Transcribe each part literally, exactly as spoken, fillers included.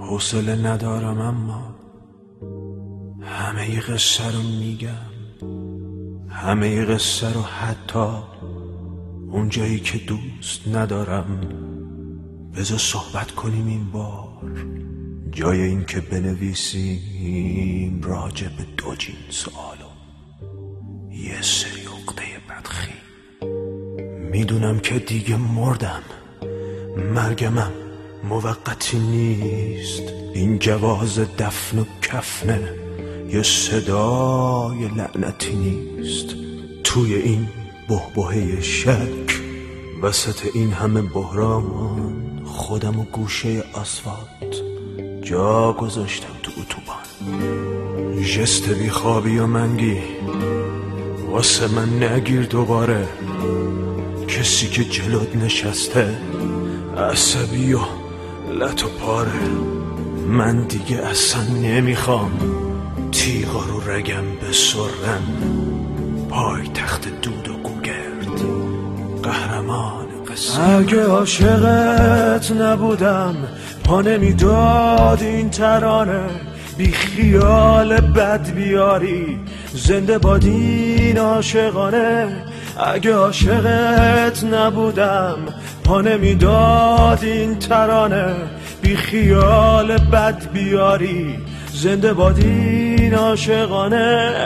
حوصله ندارم اما همه ی قصه رو میگم، همه ی قصه رو، حتی اون جایی که دوست ندارم. بذار صحبت کنیم این بار، جای این که بنویسیم راجع به دو جنس عالم یه سری عقده بدخی. میدونم که دیگه مردم، مرگمم موقتی نیست. این جواز دفن و کفنه یه صدای لعنتی نیست. توی این بحبوحه شک، وسط این همه بحران، خودم و گوشه آسفالت جا گذاشتم تو اتوبان. جست بیخوابی و منگی واسه من نگیر دوباره. کسی که جلوت نشسته عصبی و لط و پاره. من دیگه اصلا نمیخوام تیغا رو رگم بسرن. پای تخت دود و گوگرد، قهرمان قصه. اگه عاشقت نبودم پا نمیداد این ترانه. بی خیال بد بیاری زنده باد این عاشقانه. اگه عاشقت نبودم پا نمیداد این ترانه. بی خیال بد بیاری زنده باد این عاشقانه.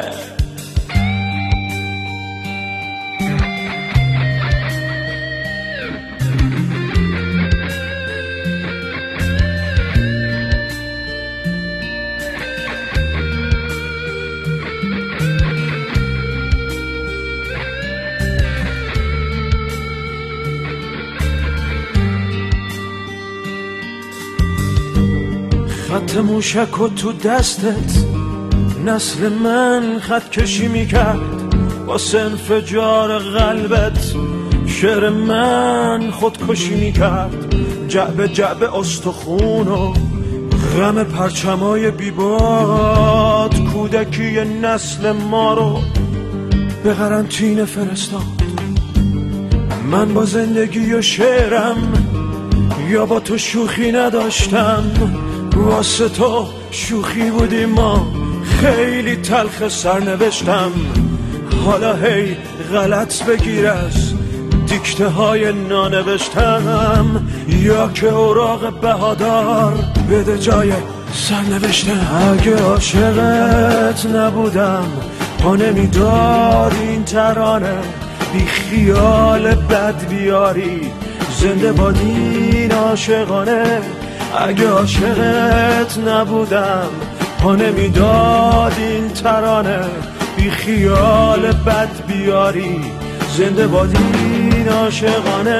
خط موشک و تو دستت نسل من خط کشی میکرد. واسه انفجار قلبت شعر من خودکشی میکرد. جعبه جعبه استخون و غم پرچمای بیباد کودکی نسل ما رو به قرنطینه فرستاد. من با زندگی و شعرم یا با تو شوخی نداشتم. واسه تو شوخی بودیم ما، خیلی تلخ سرنوشتم. حالا هی غلط بگیر از دیکته های نانوشتم، یا که اوراق بهادار بده جای سرنوشتم. اگه عاشقت نبودم پا نمیداد این ترانه. بی خیال بد بیاری زنده باد این عاشقانه. اگه عاشقت نبودم پا نمیداد این ترانه. بی خیال بد بیاری زنده باد این عاشقانه.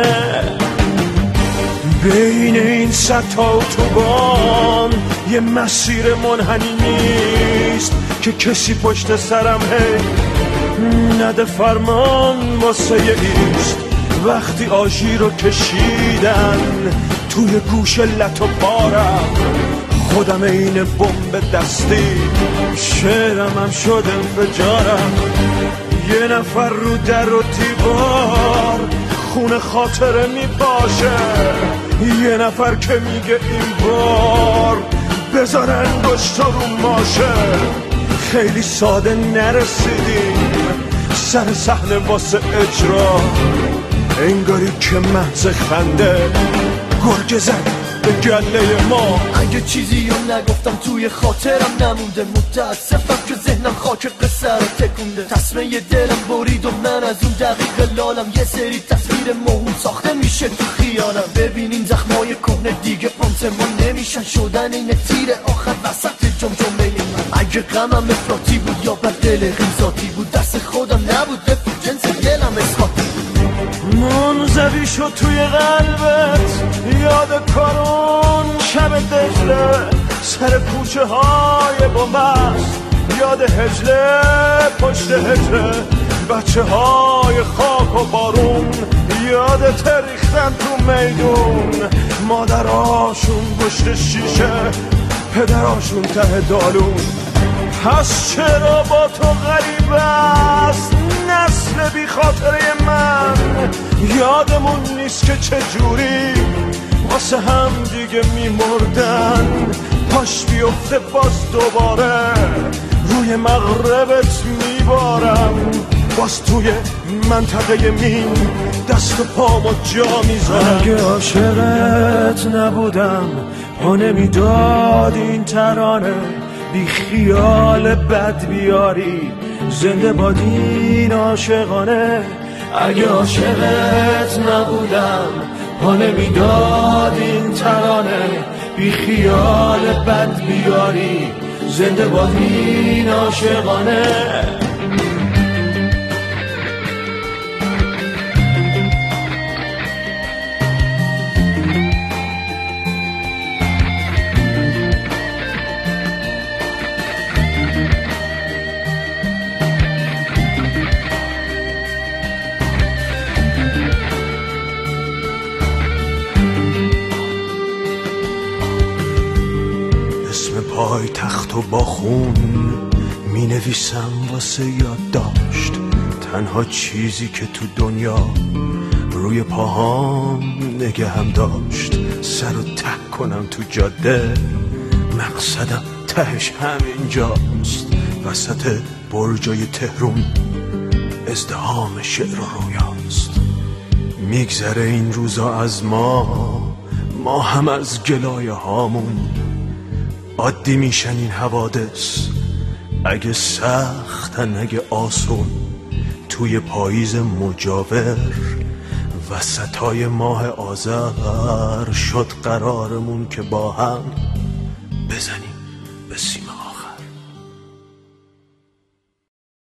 بین این صد تا اتوبان یه مسیر منحنی نیست که کسی پشت سرم هی نده فرمان واسه ایست. وقتی آژیر رو کشیدن توی گوش لط و پارم، خودم این بمب دستی شعرم هم شد انفجارم. یه نفر رو در و دیوار خون خاطره میپاشه. یه نفر که میگه این بار بذار انگشت رو ماشه. خیلی ساده نرسیدیم سر صحنه واسه اجرا، انگاری که محض خنده گرگ زد به گله ما. اگه چیزی رو نگفتم توی خاطرم نمونده، متاسفم که ذهنم خاک قصه رو تکونده. تصمه دلم برید و من از اون دقیق لالم یه سری تصویر موهوم ساخته میشه تو خیالم. ببینین زخمای کهنه دیگه پانسمان نمیشن، شدن این تیر آخر وسط جمجمه من. اگه غمم افراطی بود یا بر دل غیزاتی بود، دست خودم نبود رفت جنس دلم اسخاطی. منزوی شد توی قلبت یاد کارون شب دجله. سر کوچه های بومبست یاد هجله پشت هجله. بچه های خاک و بارون یاد تریختن تو میدون. مادراشون پشت شیشه، پدراشون ته دالون. پس چرا با تو غریب است نسل بی خاطره من؟ یادمون نیست که چجوری واسه هم دیگه میمردن. باش بیفته باز دوباره روی مغربت میبارم، باز توی منطقه مین دست و پامو جا میذارم. اگه عاشقت نبودم پا نمیداد این ترانه، بی خیال بد بیاری زنده باد این عاشقانه. اگه عاشقت نبودم پا نمیداد این ترانه، بی خیال بد بیاری زنده باد این عاشقانه. اسم پای تخت و با خون می نویسم واسه یادداشت، تنها چیزی که تو دنیا روی پاهام نگهم داشت. سر و ته کنم تو جاده، مقصدم تهش همینجاست، وسط برجای تهرون ازدحام شعر و رویاست. میگذره این روزا از ما، ما هم از گلایه هامون. عادی میشن این حوادث، اگه سختن اگه آسون. توی پاییز مجاور وسطای ماه آذر شد قرارمون که با هم بزنیم